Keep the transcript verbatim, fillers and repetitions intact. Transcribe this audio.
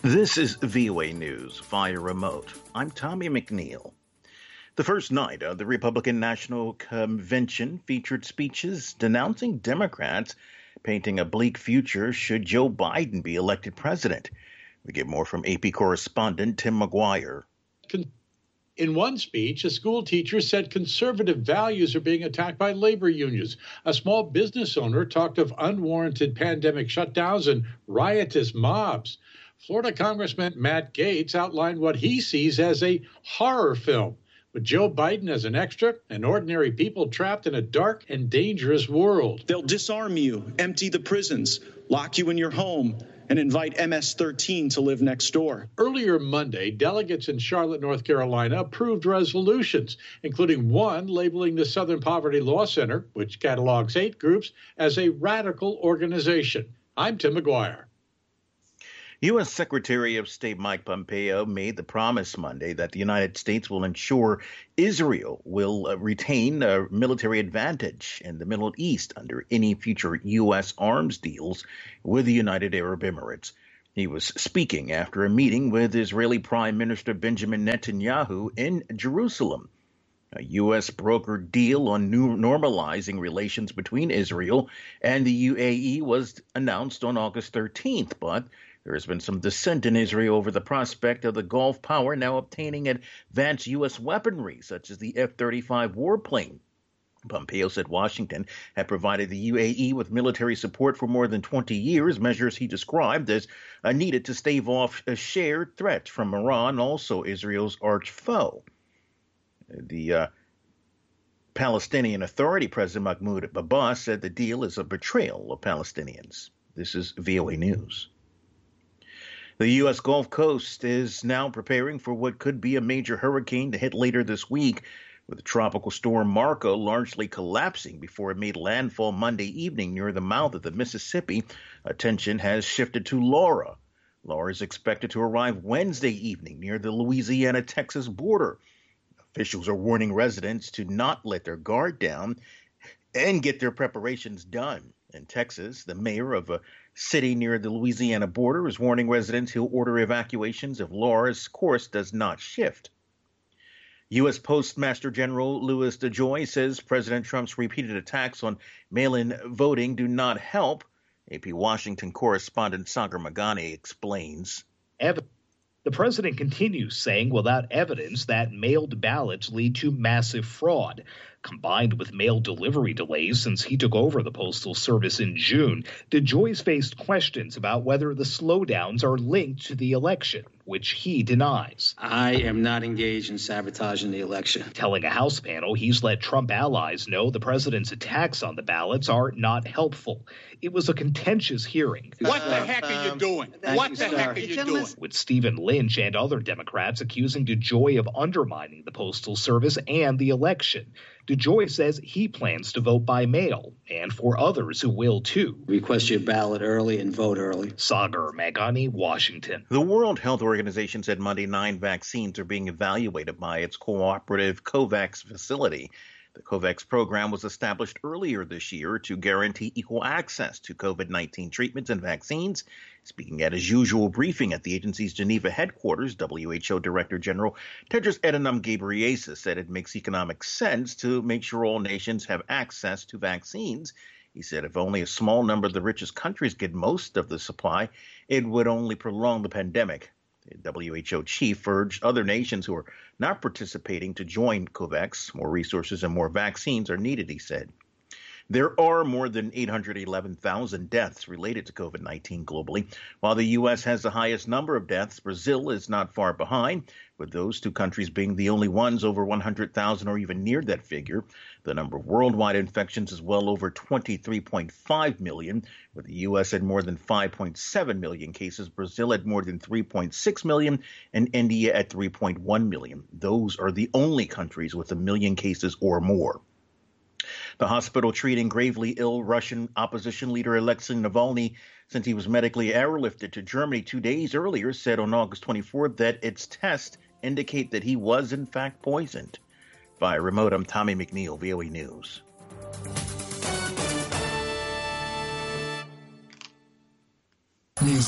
This is V O A News via remote. I'm Tommy McNeil. The first night of the Republican National Convention featured speeches denouncing Democrats, painting a bleak future should Joe Biden be elected president. We get more from A P correspondent Tim McGuire. In one speech, a school teacher said conservative values are being attacked by labor unions. A small business owner talked of unwarranted pandemic shutdowns and riotous mobs. Florida Congressman Matt Gaetz outlined what he sees as a horror film, with Joe Biden as an extra and ordinary people trapped in a dark and dangerous world. They'll disarm you, empty the prisons, lock you in your home, and invite M S thirteen to live next door. Earlier Monday, delegates in Charlotte, North Carolina, approved resolutions, including one labeling the Southern Poverty Law Center, which catalogs hate groups, as a radical organization. I'm Tim McGuire. U S. Secretary of State Mike Pompeo made the promise Monday that the United States will ensure Israel will uh, retain a military advantage in the Middle East under any future U S arms deals with the United Arab Emirates. He was speaking after a meeting with Israeli Prime Minister Benjamin Netanyahu in Jerusalem. A U S brokered deal on new normalizing relations between Israel and the U A E was announced on August thirteenth, but there has been some dissent in Israel over the prospect of the Gulf power now obtaining advanced U S weaponry, such as the F thirty-five warplane. Pompeo said Washington had provided the U A E with military support for more than twenty years, measures he described as uh, needed to stave off a shared threat from Iran, also Israel's arch foe. The uh, Palestinian Authority President Mahmoud Abbas said the deal is a betrayal of Palestinians. This is V O A News. The U S. Gulf Coast is now preparing for what could be a major hurricane to hit later this week, with Tropical Storm Marco largely collapsing before it made landfall Monday evening near the mouth of the Mississippi. Attention has shifted to Laura. Laura is expected to arrive Wednesday evening near the Louisiana-Texas border. Officials are warning residents to not let their guard down and get their preparations done. In Texas, the mayor of a city near the Louisiana border is warning residents he'll order evacuations if Laura's course does not shift. U S. Postmaster General Louis DeJoy says President Trump's repeated attacks on mail-in voting do not help. A P Washington correspondent Sagar Magani explains. Ev- the president continues saying without evidence that mailed ballots lead to massive fraud. Combined with mail delivery delays since he took over the Postal Service in June, DeJoy's faced questions about whether the slowdowns are linked to the election, which he denies. I am not engaged in sabotaging the election. Telling a House panel he's let Trump allies know the president's attacks on the ballots are not helpful. It was a contentious hearing. What the heck are you doing? What the heck are you doing? With Stephen Lynch and other Democrats accusing DeJoy of undermining the Postal Service and the election. DeJoy says he plans to vote by mail, and for others who will too. Request your ballot early and vote early. Sagar Magani, Washington. The World Health Organization said Monday nine vaccines are being evaluated by its cooperative COVAX facility. The COVAX program was established earlier this year to guarantee equal access to COVID nineteen treatments and vaccines. Speaking at his usual briefing at the agency's Geneva headquarters, W H O Director General Tedros Adhanom Ghebreyesus said it makes economic sense to make sure all nations have access to vaccines. He said if only a small number of the richest countries get most of the supply, it would only prolong the pandemic. The W H O chief urged other nations who are not participating to join COVAX. More resources and more vaccines are needed, he said. There are more than eight hundred eleven thousand deaths related to COVID nineteen globally. While the U S has the highest number of deaths, Brazil is not far behind, with those two countries being the only ones over one hundred thousand or even near that figure. The number of worldwide infections is well over twenty-three point five million, with the U S at more than five point seven million cases, Brazil at more than three point six million, and India at three point one million. Those are the only countries with a million cases or more. The hospital treating gravely ill Russian opposition leader Alexei Navalny, since he was medically airlifted to Germany two days earlier, said on August twenty-fourth that its tests indicate that he was in fact poisoned. Via remote, I'm Tommy McNeil, V O A News.